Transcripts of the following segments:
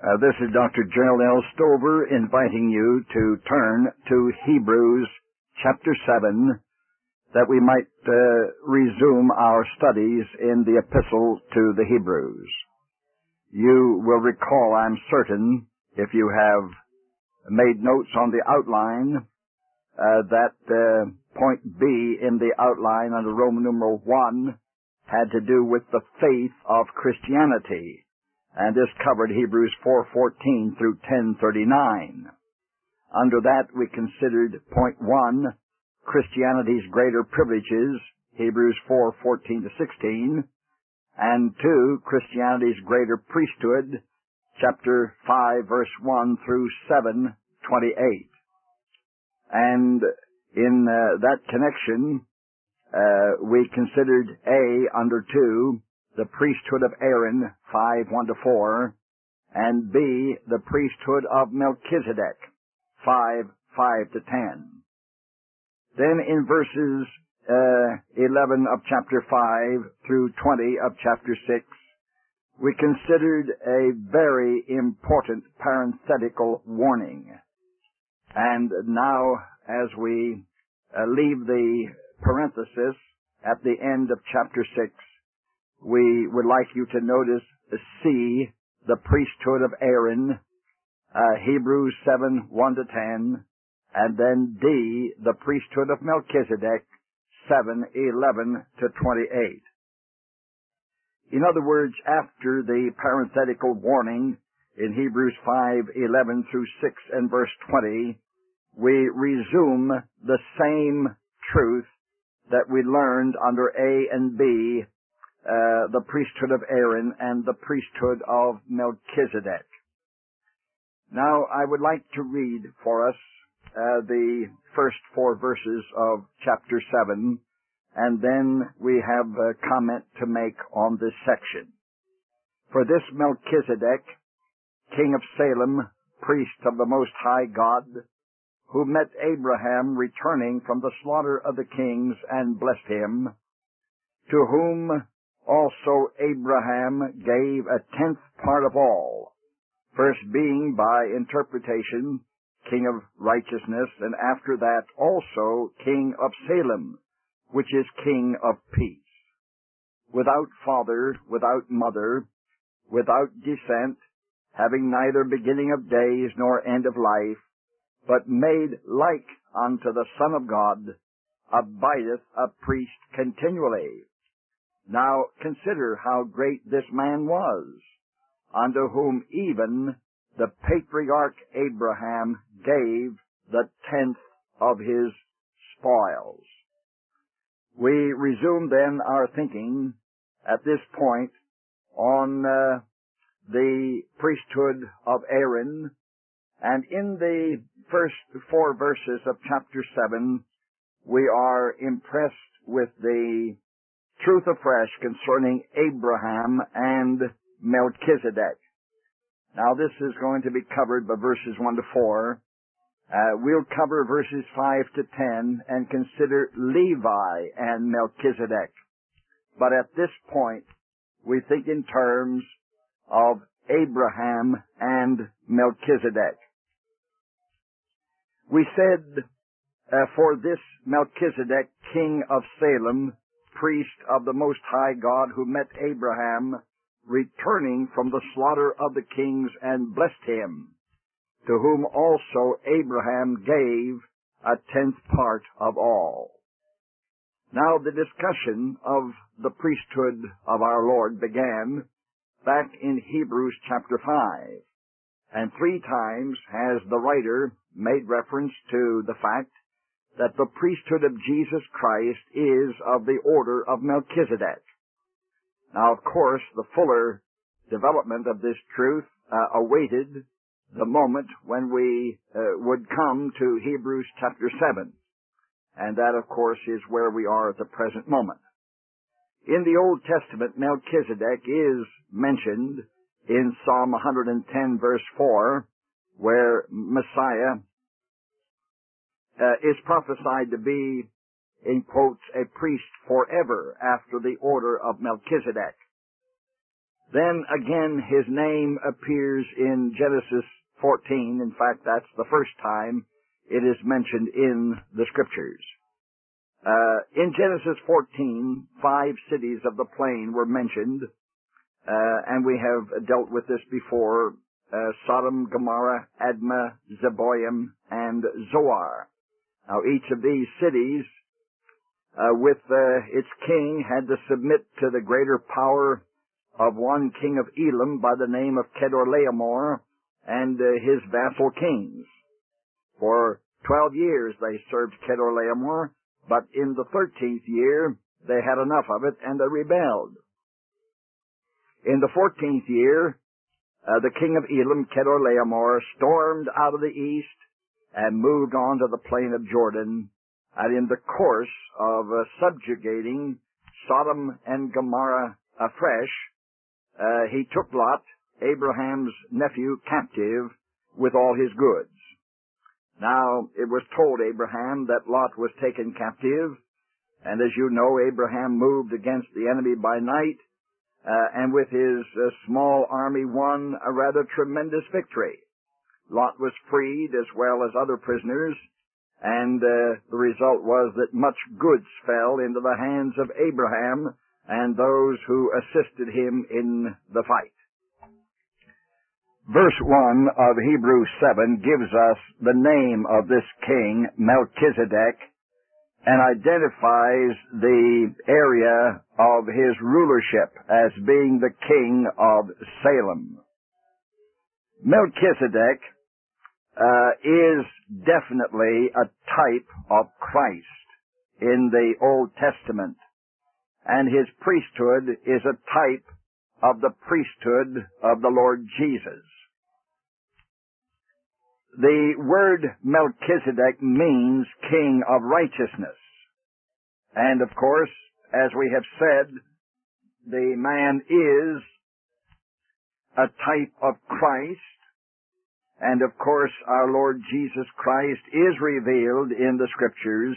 This is Dr. Gerald L. Stover inviting you to turn to Hebrews chapter 7 that we might resume our studies in the epistle to the Hebrews. You will recall, I'm certain, if you have made notes on the outline, that point B in the outline under Roman numeral 1 had to do with the faith of Christianity. And this covered Hebrews 4:14 through 10:39. Under that, we considered point 1, Christianity's greater privileges, Hebrews 4:14 to 16, and 2, Christianity's greater priesthood, chapter 5, verse 1 through 7:28. And in that connection, we considered A, under 2, the priesthood of Aaron, 5:1 to 4, and B, the priesthood of Melchizedek, 5:5 to 10. Then in verses 11 of chapter 5 through 20 of chapter 6, we considered a very important parenthetical warning. And now, as we leave the parenthesis at the end of chapter 6, we would like you to notice C, the priesthood of Aaron, Hebrews 7:1 to 10, and then D, the priesthood of Melchizedek, 7:11 to 28. In other words, after the parenthetical warning in Hebrews 5:11 through 6 and verse 20, we resume the same truth that we learned under A and B, the priesthood of Aaron and the priesthood of Melchizedek. Now, I would like to read for us the first 4 verses of chapter 7, and then we have a comment to make on this section. For this Melchizedek, king of Salem, priest of the Most High God, who met Abraham returning from the slaughter of the kings and blessed him, to whom also Abraham gave a 10th part of all, first being by interpretation king of righteousness, and after that also king of Salem, which is king of peace, without father, without mother, without descent, having neither beginning of days nor end of life, but made like unto the Son of God, abideth a priest continually. Now consider how great this man was, unto whom even the patriarch Abraham gave the 10th of his spoils. We resume then our thinking at this point on the priesthood of Aaron, and in the first 4 verses of chapter 7, we are impressed with the truth afresh concerning Abraham and Melchizedek. Now, this is going to be covered by verses 1 to 4. We'll cover verses 5 to 10 and consider Levi and Melchizedek. But at this point, we think in terms of Abraham and Melchizedek. We said, for this Melchizedek, king of Salem, priest of the Most High God, who met Abraham returning from the slaughter of the kings and blessed him, to whom also Abraham gave a 10th part of all. Now the discussion of the priesthood of our Lord began back in Hebrews chapter 5, and 3 times has the writer made reference to the fact that the priesthood of Jesus Christ is of the order of Melchizedek. Now, of course, the fuller development of this truth awaited the moment when we would come to Hebrews chapter 7. And that, of course, is where we are at the present moment. In the Old Testament, Melchizedek is mentioned in Psalm 110, verse 4, where Messiah is prophesied to be, in quotes, a priest forever after the order of Melchizedek. Then again, his name appears in Genesis 14. In fact, that's the first time it is mentioned in the Scriptures. In Genesis 14, 5 cities of the plain were mentioned, and we have dealt with this before, Sodom, Gomorrah, Admah, Zeboim, and Zoar. Now, each of these cities, with its king, had to submit to the greater power of one king of Elam by the name of Chedorlaomer and his vassal kings. For 12 years they served Chedorlaomer, but in the 13th year they had enough of it and they rebelled. In the 14th year, the king of Elam, Chedorlaomer, stormed out of the east and moved on to the plain of Jordan, and in the course of subjugating Sodom and Gomorrah afresh, he took Lot, Abraham's nephew, captive with all his goods. Now, it was told Abraham that Lot was taken captive, and as you know, Abraham moved against the enemy by night, and with his small army won a rather tremendous victory. Lot was freed as well as other prisoners, and the result was that much goods fell into the hands of Abraham and those who assisted him in the fight. Verse 1 of Hebrews 7 gives us the name of this king, Melchizedek, and identifies the area of his rulership as being the king of Salem. Melchizedek is definitely a type of Christ in the Old Testament, and his priesthood is a type of the priesthood of the Lord Jesus. The word Melchizedek means king of righteousness. And of course, as we have said, the man is a type of Christ. And of course, our Lord Jesus Christ is revealed in the Scriptures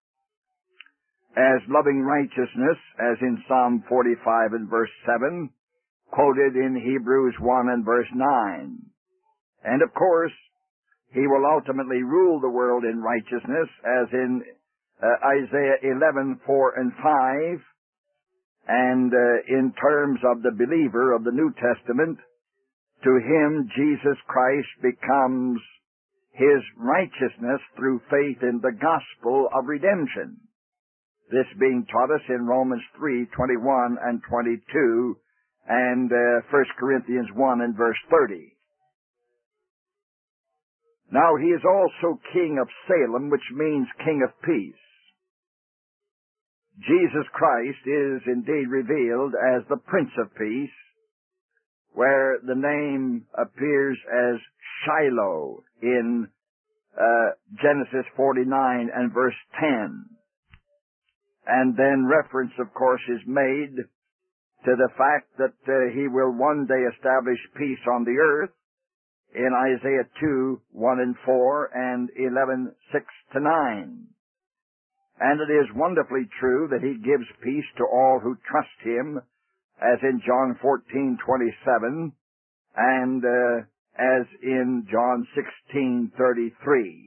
as loving righteousness, as in Psalm 45 and verse 7, quoted in Hebrews 1 and verse 9. And of course, he will ultimately rule the world in righteousness, as in Isaiah 11, 4 and 5. And in terms of the believer of the New Testament, to him Jesus Christ becomes his righteousness through faith in the gospel of redemption. This being taught us in Romans 3, 21 and 22, and 1 Corinthians 1 and verse 30. Now he is also king of Salem, which means king of peace. Jesus Christ is indeed revealed as the Prince of Peace, where the name appears as Shiloh in Genesis 49 and verse 10. And then reference, of course, is made to the fact that he will one day establish peace on the earth in Isaiah 2, 1 and 4, and 11, 6 to 9. And it is wonderfully true that he gives peace to all who trust him, as in John 14, 27, and as in John 16, 33.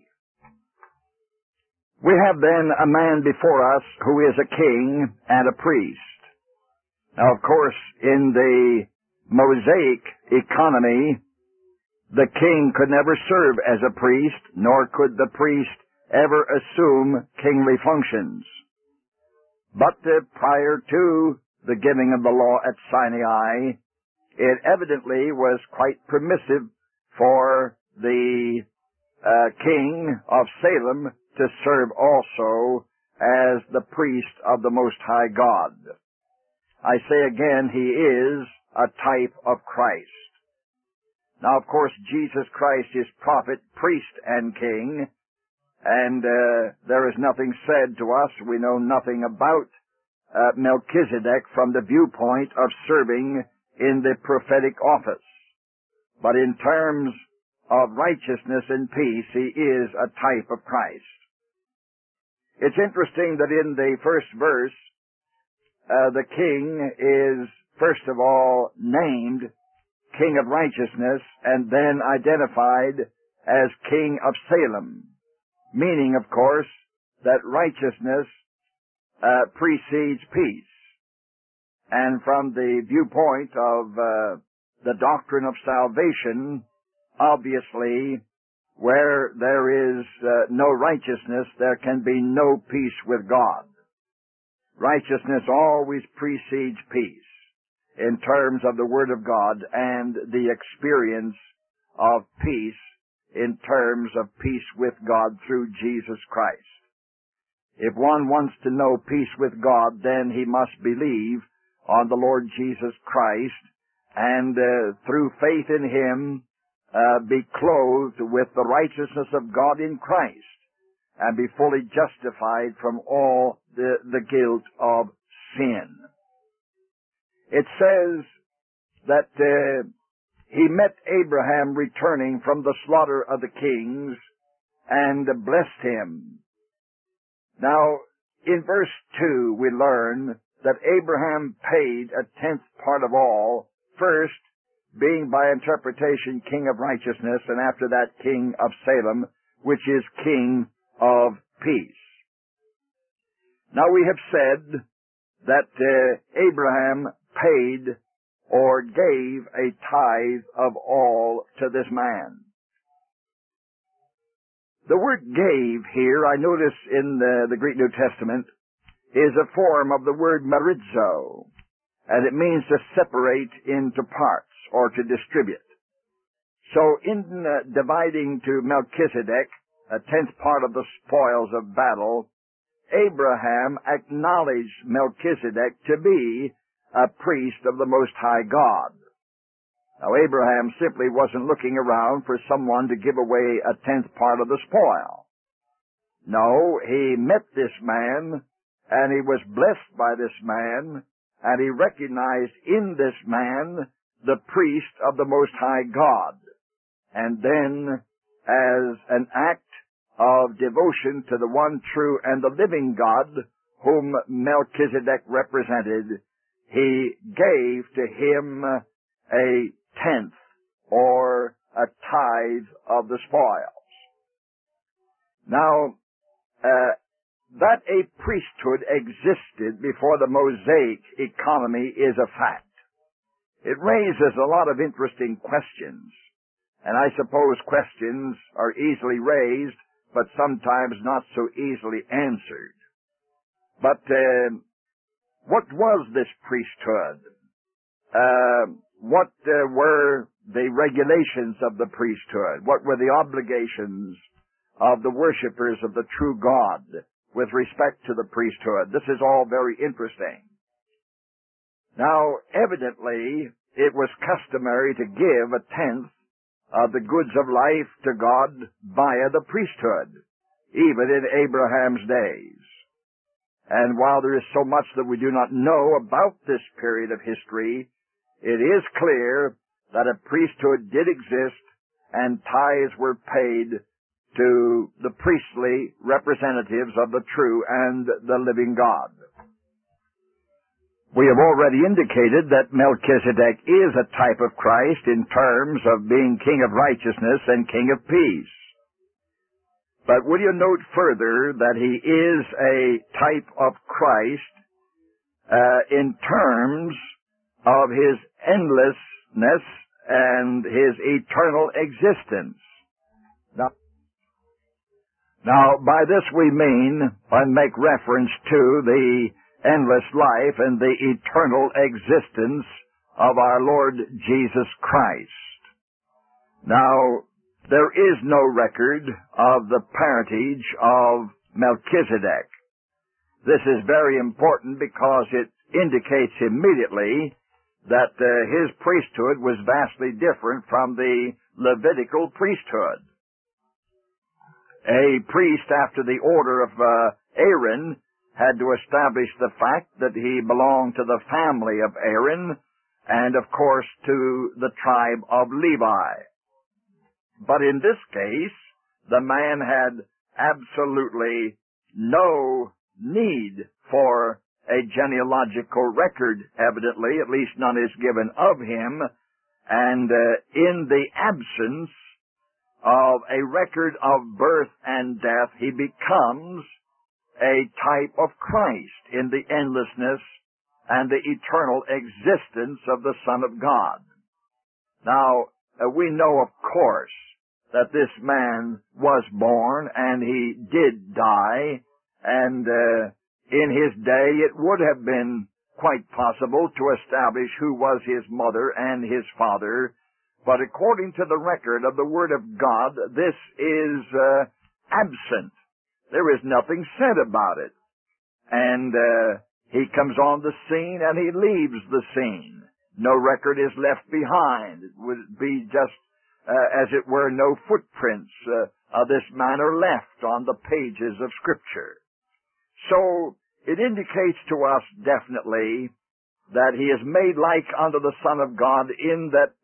We have then a man before us who is a king and a priest. Now, of course, in the Mosaic economy, the king could never serve as a priest, nor could the priest ever assume kingly functions. But prior to the giving of the law at Sinai, it evidently was quite permissive for the king of Salem to serve also as the priest of the Most High God. I say again, he is a type of Christ. Now, of course, Jesus Christ is prophet, priest, and king, and there is nothing said to us. We know nothing about Melchizedek from the viewpoint of serving in the prophetic office. But in terms of righteousness and peace, he is a type of Christ. It's interesting that in the first verse, the king is first of all named King of Righteousness and then identified as King of Salem, meaning, of course, that righteousness precedes peace. And from the viewpoint of the doctrine of salvation, obviously, where there is no righteousness, there can be no peace with God. Righteousness always precedes peace in terms of the Word of God and the experience of peace in terms of peace with God through Jesus Christ. If one wants to know peace with God, then he must believe on the Lord Jesus Christ and through faith in Him be clothed with the righteousness of God in Christ and be fully justified from all the guilt of sin. It says that he met Abraham returning from the slaughter of the kings and blessed him. Now, in verse 2 we learn that Abraham paid a tenth part of all, first being by interpretation King of Righteousness, and after that King of Salem, which is King of Peace. Now we have said that Abraham paid or gave a tithe of all to this man. The word gave here, I notice in the Greek New Testament, is a form of the word merizo, and it means to separate into parts or to distribute. So in dividing to Melchizedek a tenth part of the spoils of battle, Abraham acknowledged Melchizedek to be a priest of the Most High God. Now, Abraham simply wasn't looking around for someone to give away a tenth part of the spoil. No, he met this man, and he was blessed by this man, and he recognized in this man the priest of the Most High God. And then, as an act of devotion to the one true and the living God, whom Melchizedek represented, he gave to him a tenth or a tithe of the spoils. Now, that a priesthood existed before the Mosaic economy is a fact. It raises a lot of interesting questions, and I suppose questions are easily raised, but sometimes not so easily answered. But what was this priesthood? What were the regulations of the priesthood? What were the obligations of the worshipers of the true God with respect to the priesthood? This is all very interesting. Now, evidently, it was customary to give a tenth of the goods of life to God via the priesthood, even in Abraham's days. And while there is so much that we do not know about this period of history, it is clear that a priesthood did exist and tithes were paid to the priestly representatives of the true and the living God. We have already indicated that Melchizedek is a type of Christ in terms of being King of Righteousness and King of Peace. But will you note further that he is a type of Christ in terms of his endlessness and his eternal existence. Now, by this we mean, and make reference to the endless life and the eternal existence of our Lord Jesus Christ. Now, there is no record of the parentage of Melchizedek. This is very important because it indicates immediately that his priesthood was vastly different from the Levitical priesthood. A priest after the order of Aaron had to establish the fact that he belonged to the family of Aaron and, of course, to the tribe of Levi. But in this case, the man had absolutely no need for a genealogical record, evidently, at least none is given of him, and in the absence of a record of birth and death, he becomes a type of Christ in the endlessness and the eternal existence of the Son of God. Now, we know, of course, that this man was born and he did die, and in his day it would have been quite possible to establish who was his mother and his father, but according to the record of the Word of God, this is absent. There is nothing said about it. And he comes on the scene and he leaves the scene. No record is left behind. It would be just, as it were, no footprints of this man are left on the pages of Scripture. So it indicates to us definitely that he is made like unto the Son of God in that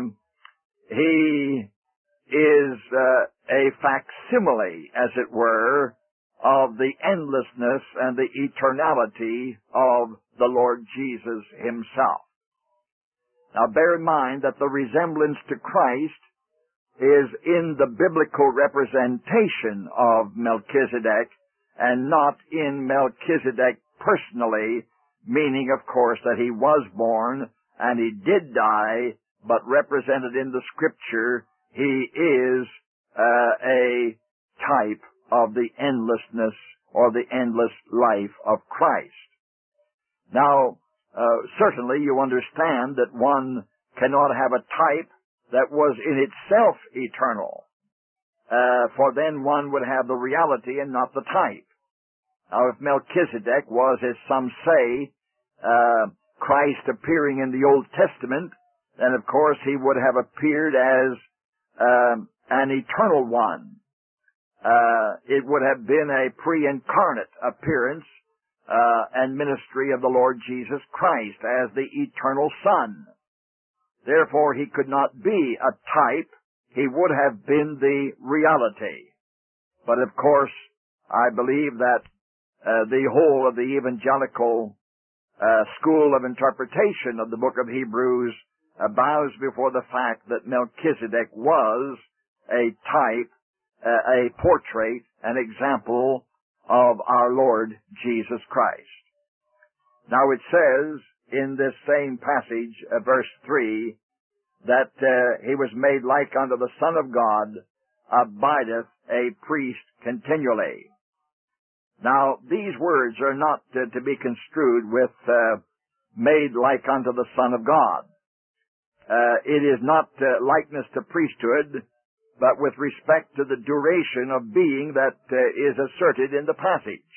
he is a facsimile, as it were, of the endlessness and the eternality of the Lord Jesus himself. Now bear in mind that the resemblance to Christ is in the biblical representation of Melchizedek and not in Melchizedek personally, meaning, of course, that he was born and he did die, but represented in the Scripture, he is a type of the endlessness or the endless life of Christ. Now, certainly you understand that one cannot have a type that was in itself eternal, for then one would have the reality and not the type. Now, if Melchizedek was, as some say, Christ appearing in the Old Testament, then of course he would have appeared as an eternal one. It would have been a pre-incarnate appearance and ministry of the Lord Jesus Christ as the eternal Son. Therefore, he could not be a type. He would have been the reality. But of course, I believe that the whole of the evangelical school of interpretation of the book of Hebrews bows before the fact that Melchizedek was a type, a portrait, an example of our Lord Jesus Christ. Now it says in this same passage, verse 3, that he was made like unto the Son of God, abideth a priest continually. Now, these words are not to be construed with made like unto the Son of God. It is not likeness to priesthood, but with respect to the duration of being that is asserted in the passage.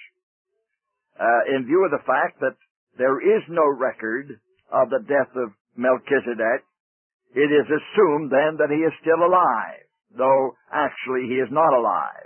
In view of the fact that there is no record of the death of Melchizedek, it is assumed then that he is still alive, though actually he is not alive.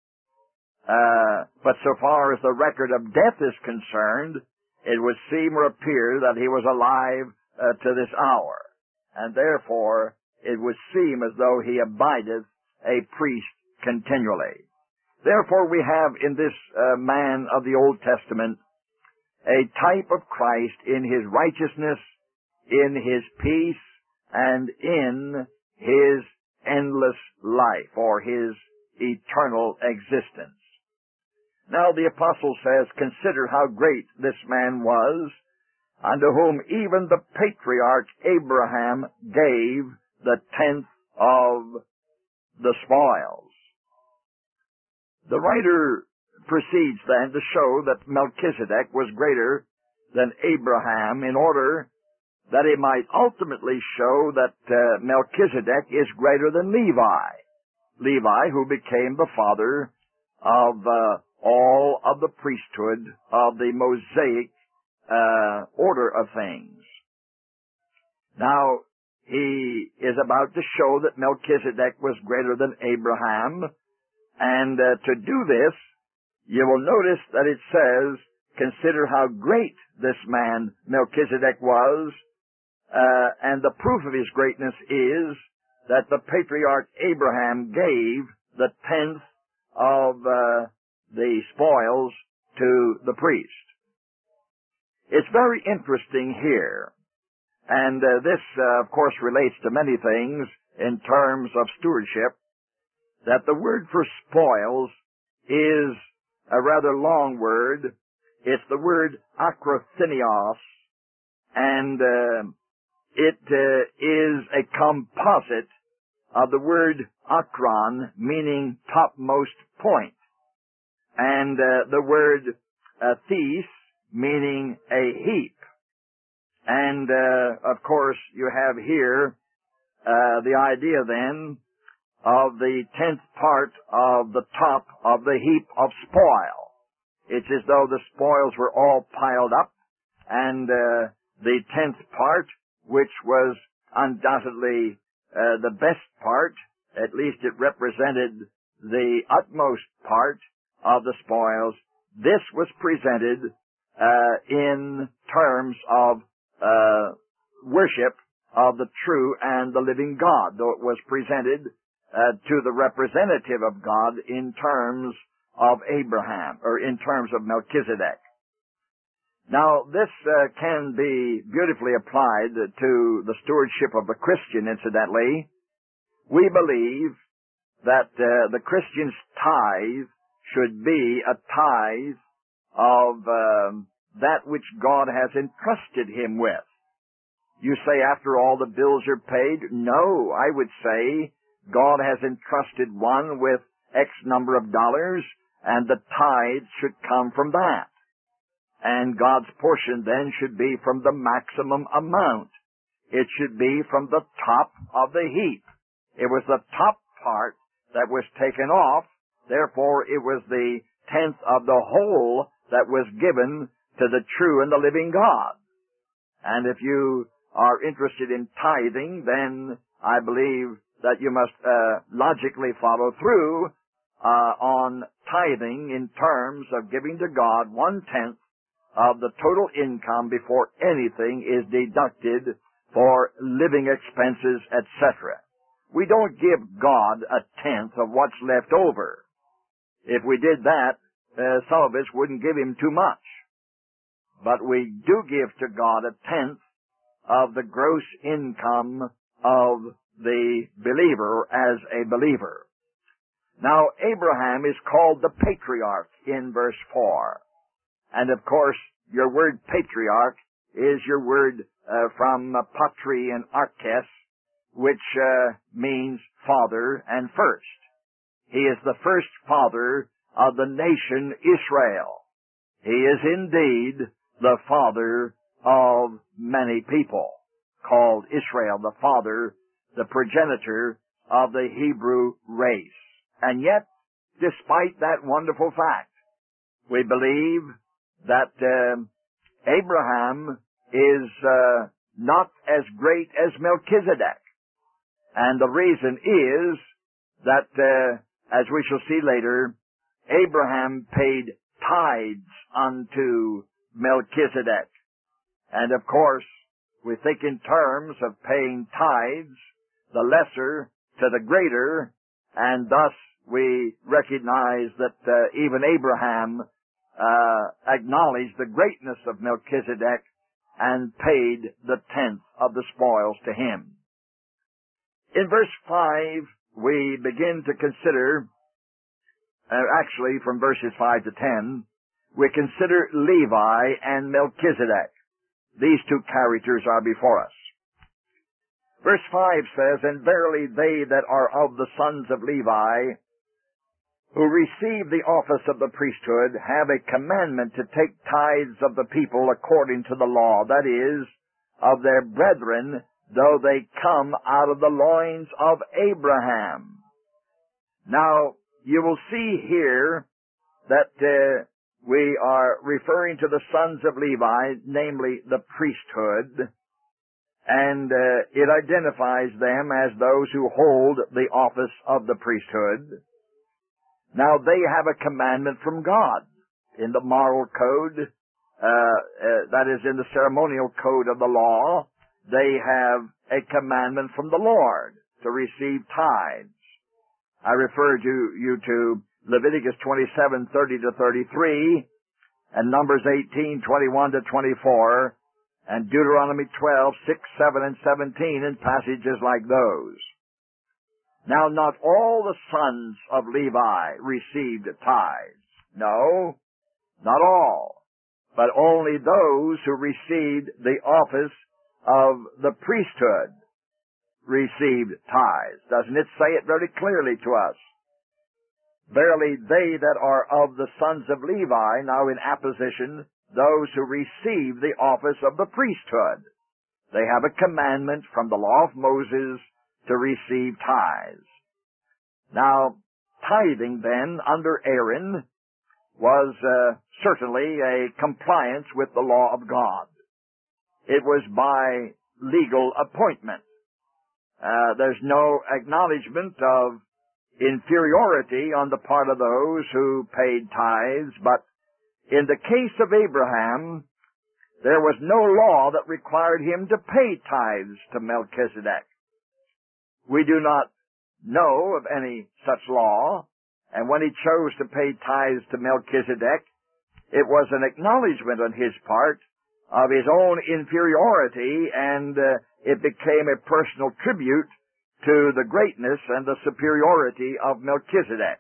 But so far as the record of death is concerned, it would seem or appear that he was alive to this hour, and therefore it would seem as though he abideth a priest continually. Therefore we have in this man of the Old Testament a type of Christ in his righteousness, in his peace, and in his endless life, or his eternal existence. Now the apostle says, consider how great this man was, unto whom even the patriarch Abraham gave the tenth of the spoils. The writer proceeds then to show that Melchizedek was greater than Abraham in order that he might ultimately show that Melchizedek is greater than Levi. Levi, who became the father of all of the priesthood of the Mosaic order of things. Now, he is about to show that Melchizedek was greater than Abraham, and to do this, you will notice that it says, consider how great this man Melchizedek was, and the proof of his greatness is that the patriarch Abraham gave the tenth of the spoils to the priest. It's very interesting here. And this, of course, relates to many things in terms of stewardship, that the word for spoils is a rather long word. It's the word akrothinios, and it is a composite of the word akron, meaning topmost point, and the word thes, meaning a heap. And, of course, you have here the idea then of the 10th part of the top of the heap of spoil. It's as though the spoils were all piled up, and the 10th part, which was undoubtedly the best part, at least it represented the utmost part of the spoils, this was presented in terms of worship of the true and the living God, though it was presented to the representative of God in terms of Abraham, or in terms of Melchizedek. Now, this can be beautifully applied to the stewardship of the Christian, incidentally. We believe that the Christian's tithe should be a tithe of that which God has entrusted him with. You say, after all the bills are paid? No, I would say God has entrusted one with X number of dollars, and the tithe should come from that. And God's portion then should be from the maximum amount. It should be from the top of the heap. It was the top part that was taken off, therefore it was the 10th of the whole that was given to the true and the living God. And if you are interested in tithing, then I believe that you must logically follow through on tithing in terms of giving to God 1/10 of the total income before anything is deducted for living expenses, etc. We don't give God 1/10 of what's left over. If we did that, some of us wouldn't give him too much. But we do give to God 1/10 of the gross income of the believer as a believer. Now, Abraham is called the patriarch in verse 4. And of course, your word patriarch is your word from patri and arches, which means father and first. He is the first father of the nation Israel. He is indeed the father of many people, called Israel, the father, the progenitor of the Hebrew race. And yet, despite that wonderful fact, we believe that Abraham is not as great as Melchizedek. And the reason is that, as we shall see later, Abraham paid tithes unto Melchizedek. And of course, we think in terms of paying tithes, the lesser to the greater, and thus we recognize that even Abraham acknowledged the greatness of Melchizedek and paid the 10th of the spoils to him. In verse 5, we begin to consider, actually from verses 5 to 10, we consider Levi and Melchizedek. These two characters are before us. Verse 5 says, "And verily they that are of the sons of Levi, who receive the office of the priesthood, have a commandment to take tithes of the people according to the law, that is, of their brethren, though they come out of the loins of Abraham." Now, you will see here that we are referring to the sons of Levi, namely the priesthood, and it identifies them as those who hold the office of the priesthood. Now, they have a commandment from God in the moral code, that is, in the ceremonial code of the law. They have a commandment from the Lord to receive tithes. I refer you to Leviticus 27:30 to 33, and Numbers 18:21 to 24, and Deuteronomy 12:6, 7, and 17 in passages like those. Now, not all the sons of Levi received tithes. No, not all, but only those who received the office of the priesthood received tithes. Doesn't it say it very clearly to us? Verily, they that are of the sons of Levi, now in apposition, those who receive the office of the priesthood. They have a commandment from the law of Moses to receive tithes. Now, tithing then under Aaron was certainly a compliance with the law of God. It was by legal appointment. There's no acknowledgement of inferiority on the part of those who paid tithes, but in the case of Abraham, there was no law that required him to pay tithes to Melchizedek. We do not know of any such law, and when he chose to pay tithes to Melchizedek, it was an acknowledgement on his part of his own inferiority, and it became a personal tribute to the greatness and the superiority of Melchizedek.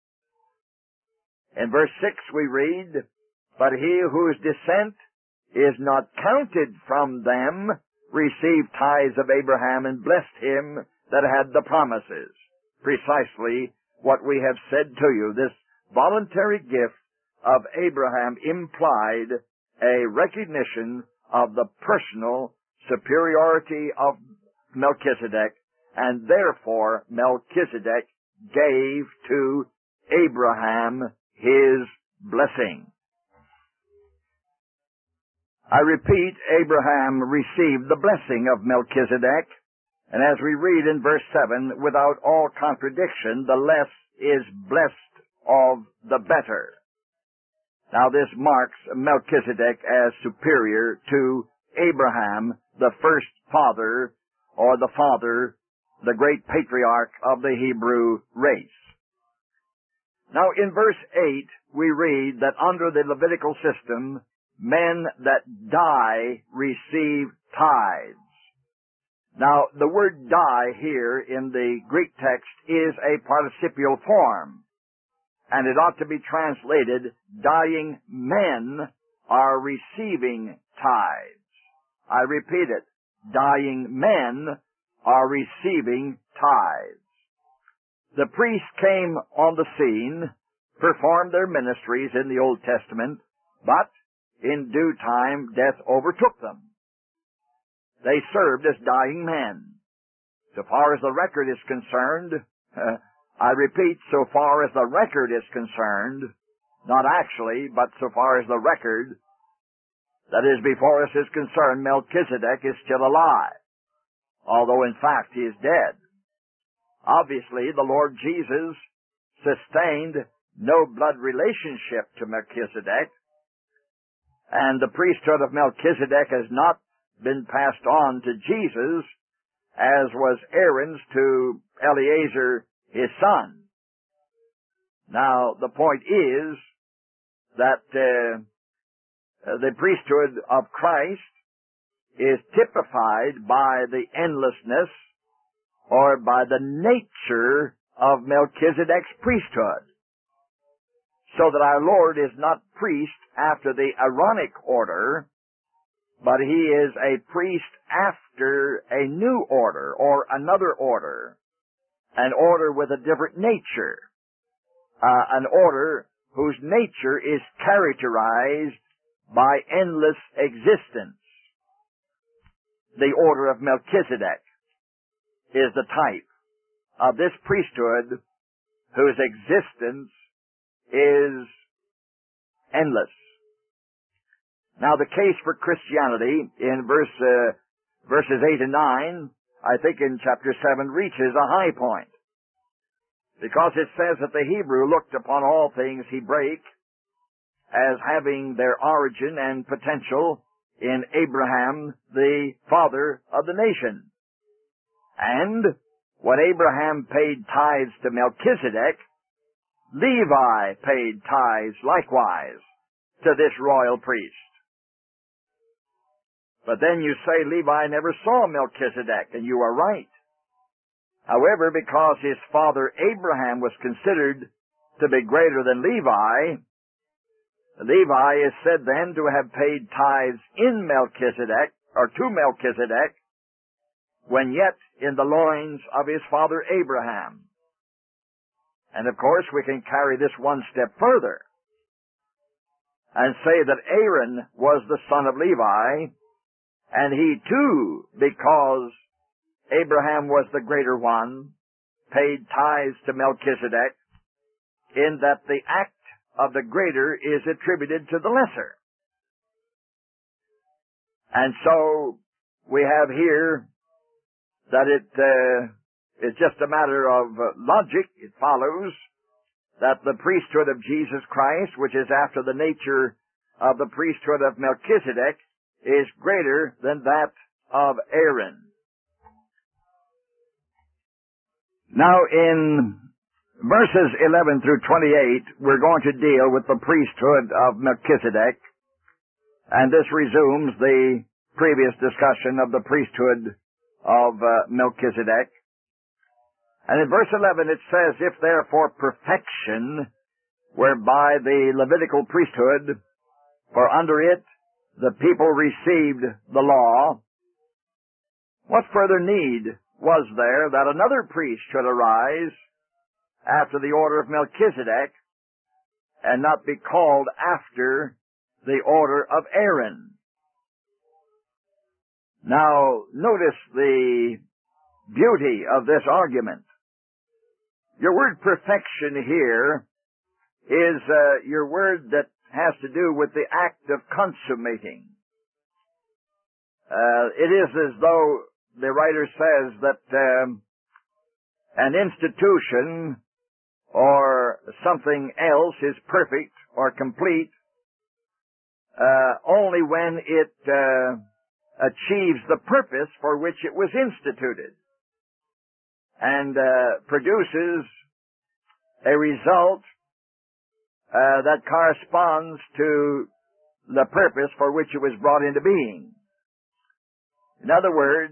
In verse 6 we read, But he whose descent is not counted from them received tithes of Abraham and blessed him that had the promises. Precisely what we have said to you. This voluntary gift of Abraham implied a recognition of the personal superiority of Melchizedek, and therefore Melchizedek gave to Abraham his blessing. I repeat, Abraham received the blessing of Melchizedek, and as we read in verse 7, without all contradiction, the less is blessed of the better. Now this marks Melchizedek as superior to Abraham, the first father, or the father, the great patriarch of the Hebrew race. Now in verse 8, we read that under the Levitical system, men that die receive tithes. Now, the word die here in the Greek text is a participial form, and it ought to be translated, dying men are receiving tithes. I repeat it, dying men are receiving tithes. The priests came on the scene, performed their ministries in the Old Testament, but in due time death overtook them. They served as dying men. So far as the record is concerned, I repeat, so far as the record is concerned, not actually, but so far as the record that is before us is concerned, Melchizedek is still alive, although in fact he is dead. Obviously, the Lord Jesus sustained no blood relationship to Melchizedek, and the priesthood of Melchizedek has not been passed on to Jesus, as was Aaron's to Eleazar, his son. Now, the point is that the priesthood of Christ is typified by the endlessness or by the nature of Melchizedek's priesthood, so that our Lord is not priest after the Aaronic order, but he is a priest after a new order, or another order, an order with a different nature, an order whose nature is characterized by endless existence. The order of Melchizedek is the type of this priesthood whose existence is endless. Now, the case for Christianity in verses 8 and 9, I think in chapter 7, reaches a high point, because it says that the Hebrew looked upon all things Hebraic as having their origin and potential in Abraham, the father of the nation. And when Abraham paid tithes to Melchizedek, Levi paid tithes likewise to this royal priest. But then you say Levi never saw Melchizedek, and you are right. However, because his father Abraham was considered to be greater than Levi, Levi is said then to have paid tithes in Melchizedek, or to Melchizedek, when yet in the loins of his father Abraham. And of course we can carry this one step further and say that Aaron was the son of Levi, and he too, because Abraham was the greater one, paid tithes to Melchizedek, in that the act of the greater is attributed to the lesser. And so we have here that it's just a matter of logic. It follows that the priesthood of Jesus Christ, which is after the nature of the priesthood of Melchizedek, is greater than that of Aaron. Now in verses 11 through 28, we're going to deal with the priesthood of Melchizedek, and this resumes the previous discussion of the priesthood of Melchizedek. And in verse 11 it says, "If therefore perfection whereby the Levitical priesthood, for under it the people received the law, what further need was there that another priest should arise after the order of Melchizedek, and not be called after the order of Aaron?" Now, notice the beauty of this argument. Your word perfection here is your word that has to do with the act of consummating. It is as though the writer says that an institution or something else is perfect or complete only when it achieves the purpose for which it was instituted, and produces a result that corresponds to the purpose for which it was brought into being. In other words,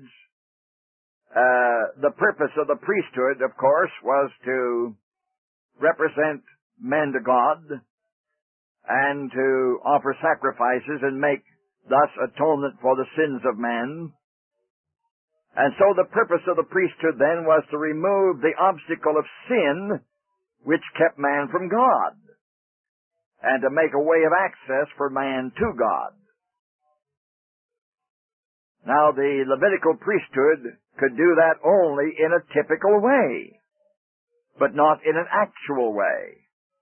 the purpose of the priesthood, of course, was to represent men to God and to offer sacrifices and make thus atonement for the sins of men. And so the purpose of the priesthood then was to remove the obstacle of sin which kept man from God, and to make a way of access for man to God. Now, the Levitical priesthood could do that only in a typical way, but not in an actual way.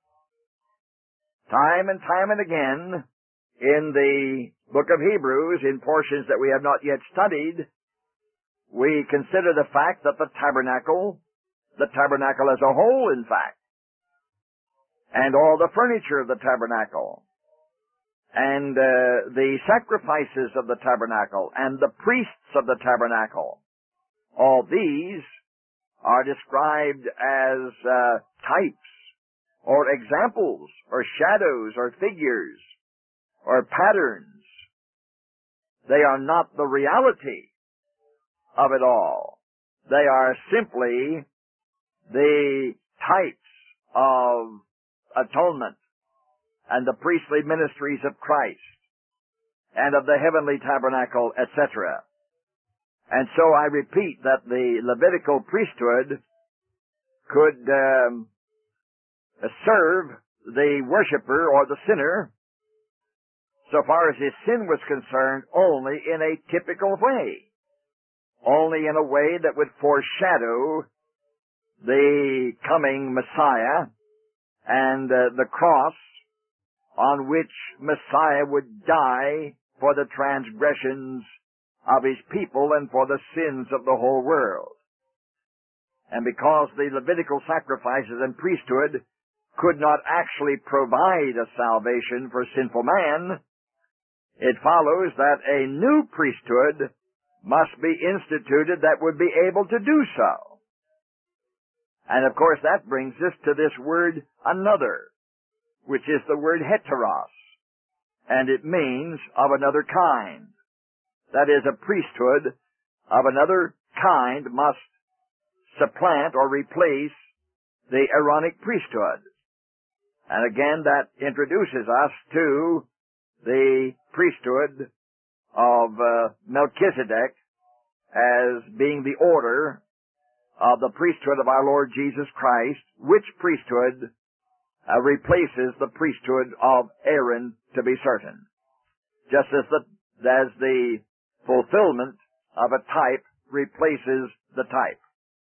Time and again, in the book of Hebrews, in portions that we have not yet studied, we consider the fact that the tabernacle as a whole, in fact, and all the furniture of the tabernacle, and the sacrifices of the tabernacle, and the priests of the tabernacle, all these are described as types, or examples, or shadows, or figures, or patterns. They are not the reality of it all. They are simply the types of atonement and the priestly ministries of Christ and of the heavenly tabernacle, etc. And so I repeat that the Levitical priesthood could serve the worshiper or the sinner, so far as his sin was concerned, only in a typical way, only in a way that would foreshadow the coming Messiah and the cross on which Messiah would die for the transgressions of his people and for the sins of the whole world. And because the Levitical sacrifices and priesthood could not actually provide a salvation for sinful man, it follows that a new priesthood must be instituted that would be able to do so. And of course that brings us to this word another, which is the word heteros. and it means of another kind. That is, a priesthood of another kind must supplant or replace the Aaronic priesthood. And again, that introduces us to the priesthood of Melchizedek as being the order of the priesthood of our Lord Jesus Christ, which priesthood replaces the priesthood of Aaron, to be certain. Just as the fulfillment of a type replaces the type.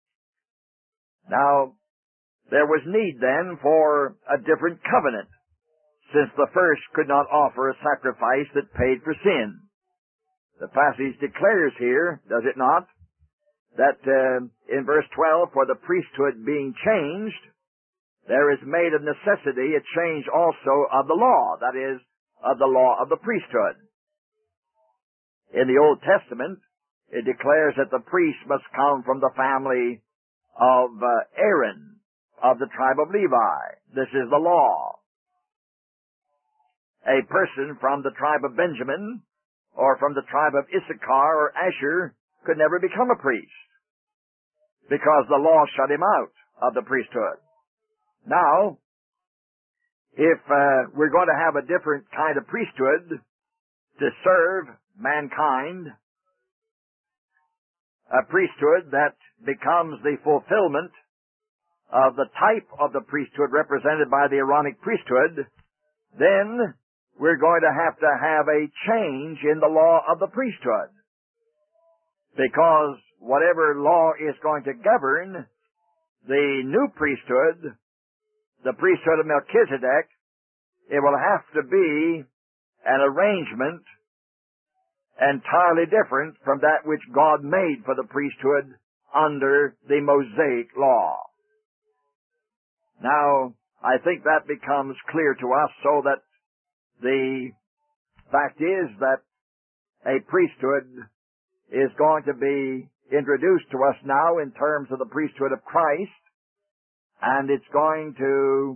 Now, there was need then for a different covenant, since the first could not offer a sacrifice that paid for sin. The passage declares here, does it not, that in verse 12, for the priesthood being changed, there is made of necessity a change also of the law, that is, of the law of the priesthood. In the Old Testament, it declares that the priest must come from the family of Aaron, of the tribe of Levi. This is the law. A person from the tribe of Benjamin or from the tribe of Issachar or Asher could never become a priest because the law shut him out of the priesthood. Now, if we're going to have a different kind of priesthood to serve mankind, a priesthood that becomes the fulfillment of the type of the priesthood represented by the Aaronic priesthood, then we're going to have a change in the law of the priesthood. Because whatever law is going to govern the new priesthood, the priesthood of Melchizedek, it will have to be an arrangement entirely different from that which God made for the priesthood under the Mosaic law. Now, I think that becomes clear to us, so that the fact is that a priesthood is going to be introduced to us now in terms of the priesthood of Christ, and it's going to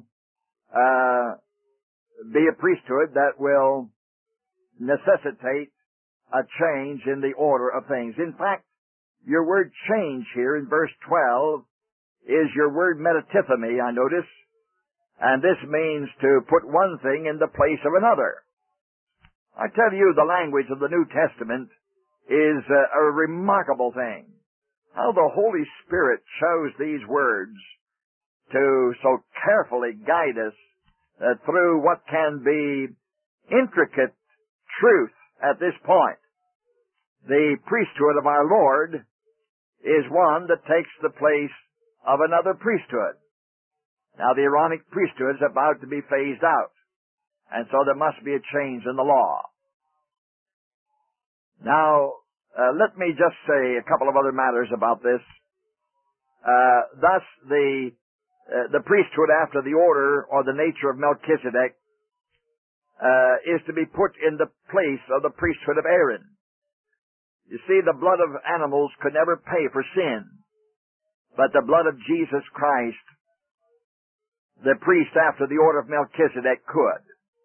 be a priesthood that will necessitate a change in the order of things. In fact, your word change here in verse 12 is your word metatithemi, I notice, and this means to put one thing in the place of another. I tell you, the language of the New Testament is a remarkable thing. How the Holy Spirit chose these words to so carefully guide us through what can be intricate truth at this point. The priesthood of our Lord is one that takes the place of another priesthood. Now, the Aaronic priesthood is about to be phased out, and so there must be a change in the law. Now, let me just say a couple of other matters about this. Thus, the priesthood after the order or the nature of Melchizedek is to be put in the place of the priesthood of Aaron. You see, the blood of animals could never pay for sin, but the blood of Jesus Christ, the priest after the order of Melchizedek, could.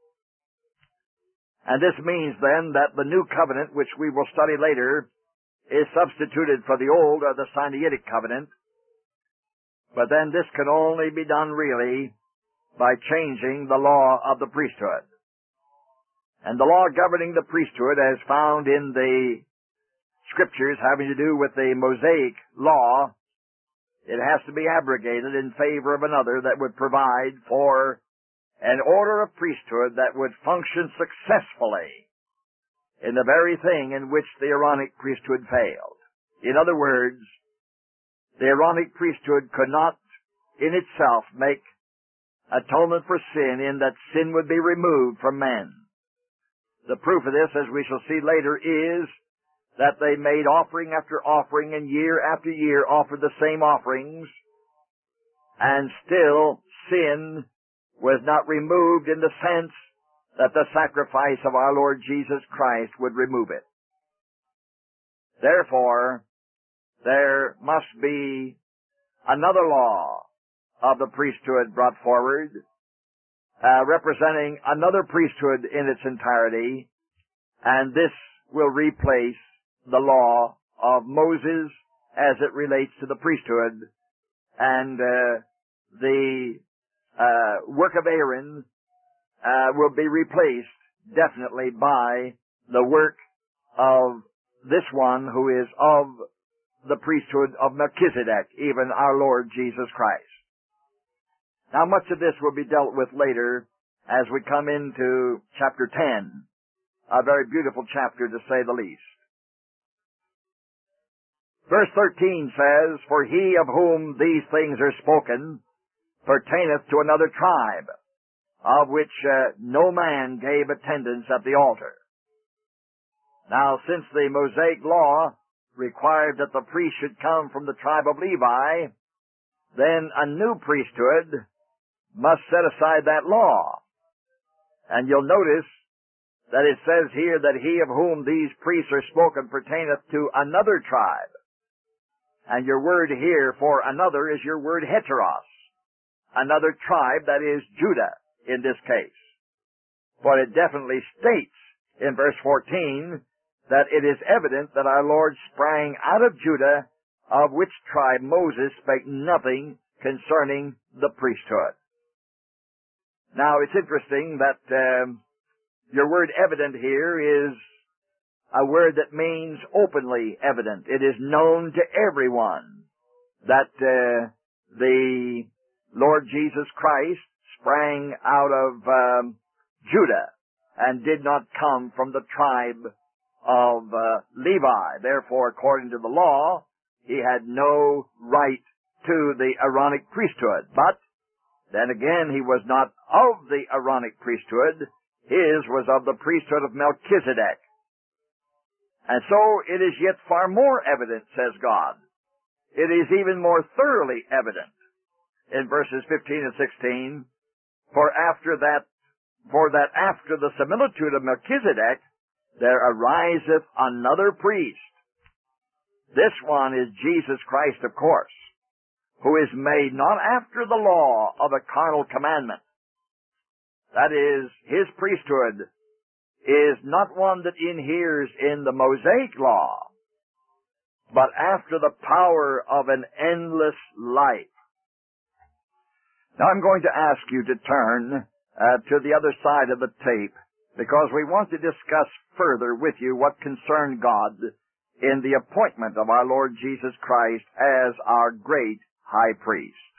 And this means then that the new covenant, which we will study later, is substituted for the old or the Sinaitic covenant. But then this can only be done really by changing the law of the priesthood. And the law governing the priesthood, as found in the Scriptures having to do with the Mosaic law, it has to be abrogated in favor of another that would provide for an order of priesthood that would function successfully in the very thing in which the Aaronic priesthood failed. In other words, the Aaronic priesthood could not in itself make atonement for sin in that sin would be removed from men. The proof of this, as we shall see later, is that they made offering after offering and year after year offered the same offerings, and still sin was not removed in the sense that the sacrifice of our Lord Jesus Christ would remove it. Therefore, there must be another law of the priesthood brought forward, representing another priesthood in its entirety, and this will replace the law of Moses as it relates to the priesthood, and the work of Aaron will be replaced definitely by the work of this one who is of the priesthood of Melchizedek, even our Lord Jesus Christ. Now, much of this will be dealt with later as we come into chapter 10, a very beautiful chapter to say the least. Verse 13 says, "For he of whom these things are spoken pertaineth to another tribe, of which no man gave attendance at the altar." Now, since the Mosaic law required that the priest should come from the tribe of Levi, then a new priesthood must set aside that law. And you'll notice that it says here that he of whom these priests are spoken pertaineth to another tribe. And your word here for another is your word heteros, another tribe, that is Judah in this case. But it definitely states in verse 14 that it is evident that our Lord sprang out of Judah, of which tribe Moses spake nothing concerning the priesthood. Now, it's interesting that your word evident here is a word that means openly evident. It is known to everyone that the Lord Jesus Christ sprang out of Judah and did not come from the tribe of Levi. Therefore, according to the law, he had no right to the Aaronic priesthood. But then again, he was not of the Aaronic priesthood. His was of the priesthood of Melchizedek. And so it is yet far more evident, says God. It is even more thoroughly evident in verses 15 and 16, for that after the similitude of Melchizedek, there ariseth another priest. This one is Jesus Christ, of course, who is made not after the law of a carnal commandment. That is, his priesthood is not one that inheres in the Mosaic law, but after the power of an endless life. Now I'm going to ask you to turn to the other side of the tape, because we want to discuss further with you what concerned God in the appointment of our Lord Jesus Christ as our great high priest.